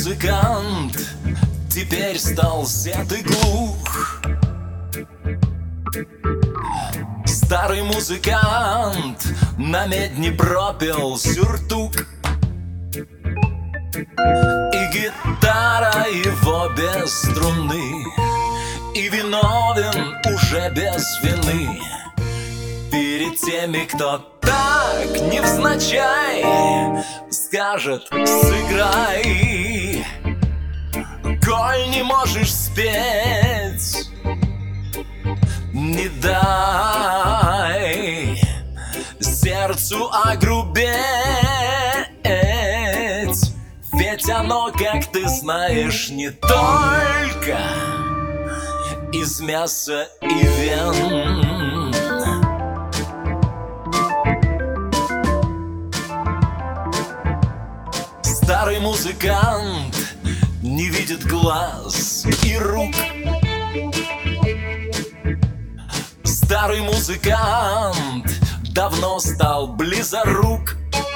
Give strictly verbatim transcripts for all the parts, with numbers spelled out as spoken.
музыкант теперь стал сед и глух. Старый музыкант на медне пропел сюртук, и гитара его без струны, и виновен уже без вины перед теми, кто так невзначай скажет: сыграй. Коль не можешь спеть, не дай сердцу огрубеть, ведь оно, как ты знаешь, не только из мяса и вен. Старый музыкант не видит глаз и рук. Старый музыкант давно стал близорук.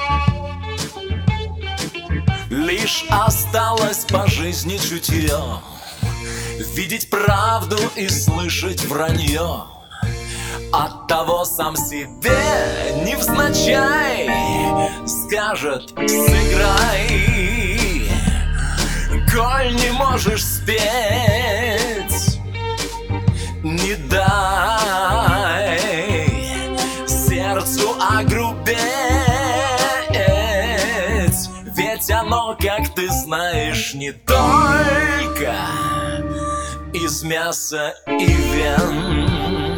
Лишь осталось по жизни чутье, видеть правду и слышать вранье. Оттого сам себе невзначай скажет: сыграй. Коль не можешь спеть, не дай сердцу огрубеть, ведь оно, как ты знаешь, не только из мяса и вен.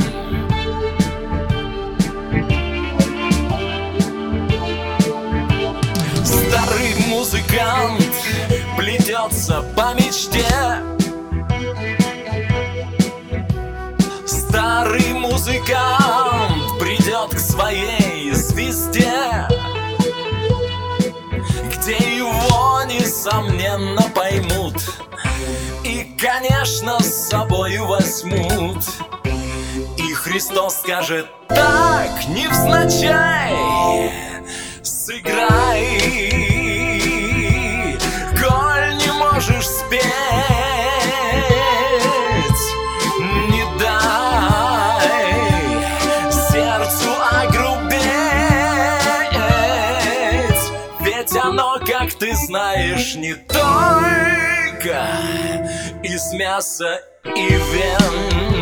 Старый музыкант плетется по мечте. Старый музыкант придет к своей звезде, где его, несомненно, поймут и, конечно, с собою возьмут. И Христос скажет: так, невзначай, сыграй. Коль не можешь спеть, не дай сердцу огрубеть, ведь оно, как ты знаешь, не только из мяса и вен.